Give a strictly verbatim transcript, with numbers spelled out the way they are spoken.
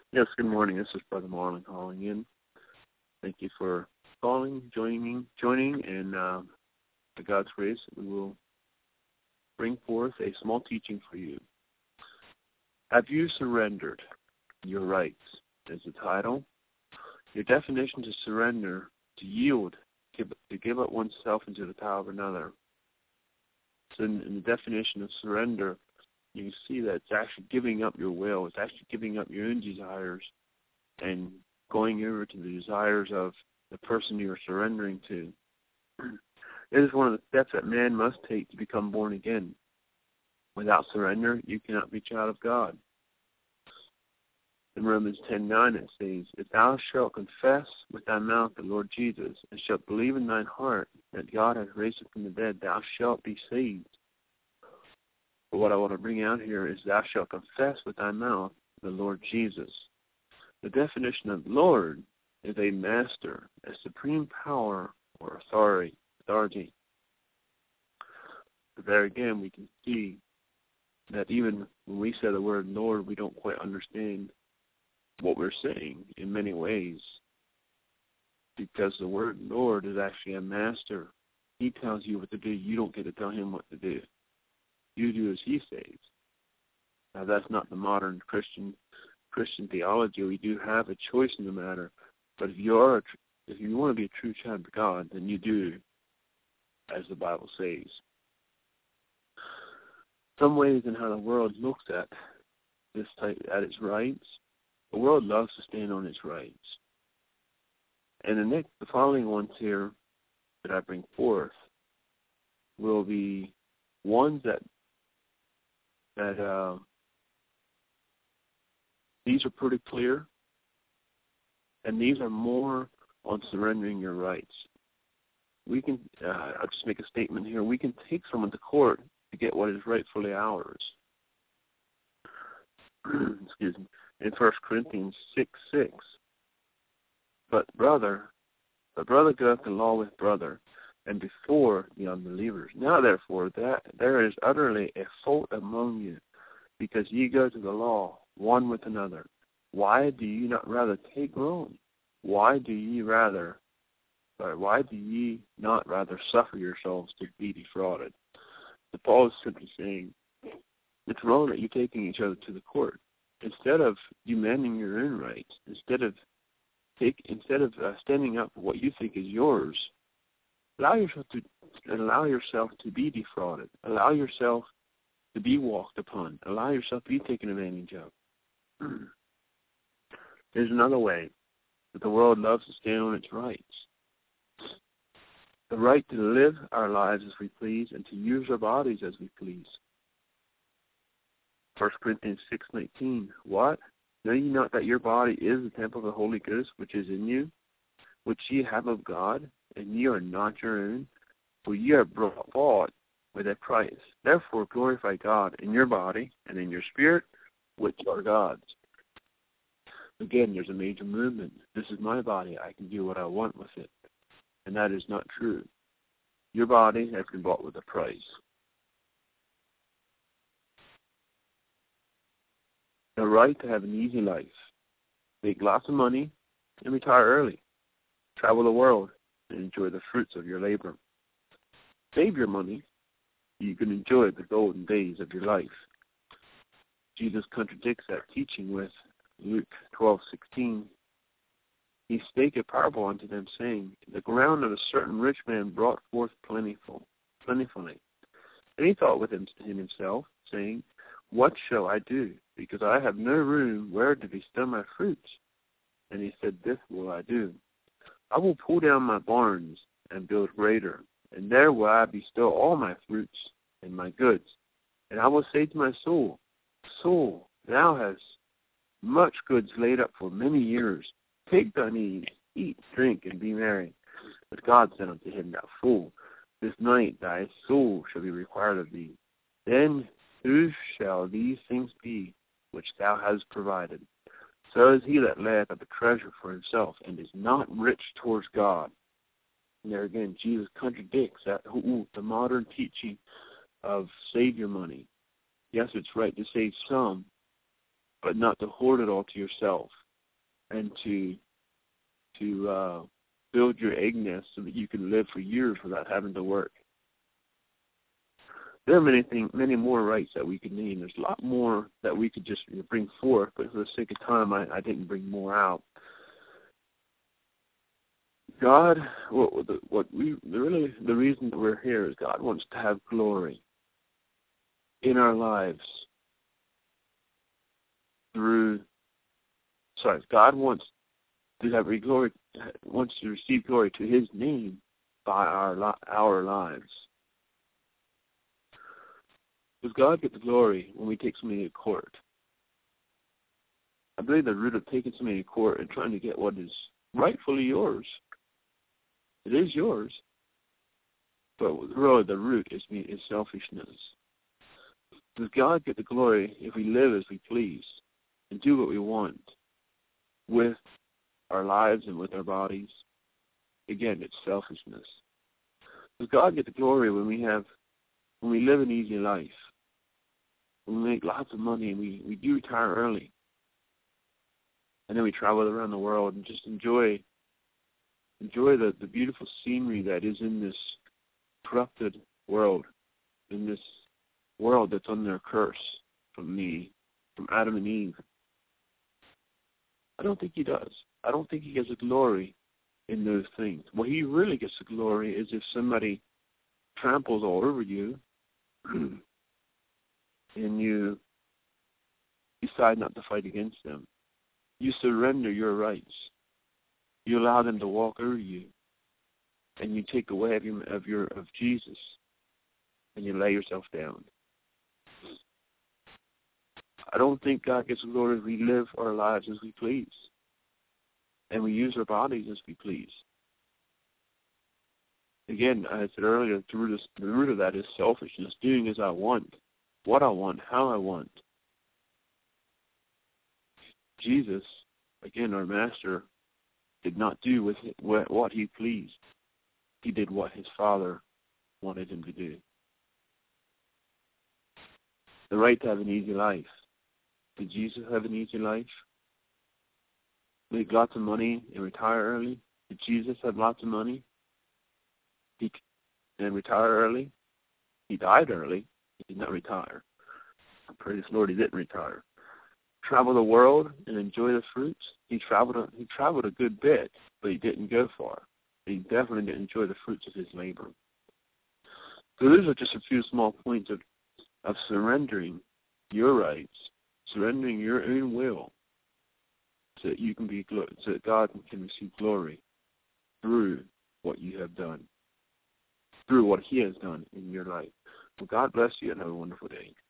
Yes, good morning. This is Brother Marlon calling in. Thank you for calling, joining, joining, and uh, by God's grace, we will bring forth a small teaching for you. Have you surrendered your rights? Is the title. Your definition to surrender, to yield, give, to give up oneself into the power of another. So in, in the definition of surrender, you can see that it's actually giving up your will. It's actually giving up your own desires and going over to the desires of the person you are surrendering to. It is one of the steps that man must take to become born again. Without surrender, you cannot be a child of God. In Romans ten nine it says, If thou shalt confess with thy mouth the Lord Jesus, and shalt believe in thine heart that God hath raised him from the dead, thou shalt be saved. But what I want to bring out here is thou shalt confess with thy mouth the Lord Jesus. The definition of Lord is a master, a supreme power or authority. authority. But there again, we can see that even when we say the word Lord, we don't quite understand what we're saying in many ways, because the word Lord is actually a master. He tells you what to do. You don't get to tell him what to do. You do as he says. Now, that's not the modern Christian Christian theology. We do have a choice in the matter, but if you are, a, if you want to be a true child of God, then you do as the Bible says. Some ways in how the world looks at this type, at its rights, the world loves to stand on its rights. And the next, the following ones here that I bring forth will be ones that that uh, these are pretty clear, and these are more on surrendering your rights. We can, uh, I'll just make a statement here, we can take someone to court to get what is rightfully ours. Excuse me. In First Corinthians six six, but brother, but brother goeth the law with brother, and before the unbelievers. Now therefore that there is utterly a fault among you, because ye go to the law one with another. Why do ye not rather take Rome? Why do ye rather, or why do ye not rather suffer yourselves to be defrauded? So Paul is simply saying, it's wrong that you're taking each other to the court. Instead of demanding your own rights, instead of take, instead of uh, standing up for what you think is yours, allow yourself to allow yourself to be defrauded. Allow yourself to be walked upon. Allow yourself to be taken advantage of. There's another way that the world loves to stand on its rights. The right to live our lives as we please and to use our bodies as we please. First Corinthians six nineteen. What? Know ye not that your body is the temple of the Holy Ghost which is in you, which ye have of God, and ye are not your own? For ye are bought with a price. Therefore glorify God in your body and in your spirit, which are God's. Again, there's a major movement. This is my body. I can do what I want with it. And that is not true. Your body has been bought with a price. The right to have an easy life. Make lots of money and retire early. Travel the world and enjoy the fruits of your labor. Save your money so you can enjoy the golden days of your life. Jesus contradicts that teaching with Luke twelve sixteen. He spake a parable unto them, saying, The ground of a certain rich man brought forth plentiful, plentifully. And he thought within himself, saying, What shall I do? Because I have no room where to bestow my fruits. And he said, This will I do. I will pull down my barns and build greater, and there will I bestow all my fruits and my goods. And I will say to my soul, Soul, thou hast much goods laid up for many years. Take thine ease, eat, drink, and be merry. But God said unto him, Thou fool, this night thy soul shall be required of thee. Then whose shall these things be which thou hast provided? So is he that layeth up a treasure for himself, and is not rich towards God. And there again, Jesus contradicts that ooh, the modern teaching of save your money. Yes, it's right to save some, but not to hoard it all to yourself and to to uh, build your egg nest so that you can live for years without having to work. There are many things, many more rights that we could name. There's a lot more that we could just bring forth, but for the sake of time, I, I didn't bring more out. God, what, what we really, the reason that we're here is God wants to have glory in our lives through. Sorry, God wants to have glory, wants to receive glory to His name by our our lives. Does God get the glory when we take somebody to court? I believe the root of taking somebody to court and trying to get what is rightfully yours. It is yours, but really the root is, is selfishness. Does God get the glory if we live as we please and do what we want with our lives and with our bodies? Again, it's selfishness. Does God get the glory when we have, when we live an easy life, when we make lots of money and we, we do retire early, and then we travel around the world and just enjoy enjoy the, the beautiful scenery that is in this corrupted world, in this world that's under a curse from me, from Adam and Eve? I don't think He does. I don't think He gets the glory in those things. What He really gets the glory is if somebody tramples all over you and you decide not to fight against them. You surrender your rights. You allow them to walk over you, and you take away of your of your of Jesus, and you lay yourself down. I don't think God gets glory if we live our lives as we please, and we use our bodies as we please. Again, as I said earlier, the root, of, the root of that is selfishness, doing as I want, what I want, how I want. Jesus, again, our Master, did not do with it what He pleased. He did what His Father wanted Him to do. The right to have an easy life. Did Jesus have an easy life? Make lots of money and retire early? Did Jesus have lots of money he, and retire early? He died early. He did not retire. Praise the Lord, He didn't retire. Travel the world and enjoy the fruits. He traveled a, he traveled a good bit, but He didn't go far. He definitely didn't enjoy the fruits of His labor. So those are just a few small points of, of surrendering your rights, surrendering your own will, so that you can be so that God can receive glory through what you have done, through what He has done in your life. Well, God bless you and have a wonderful day.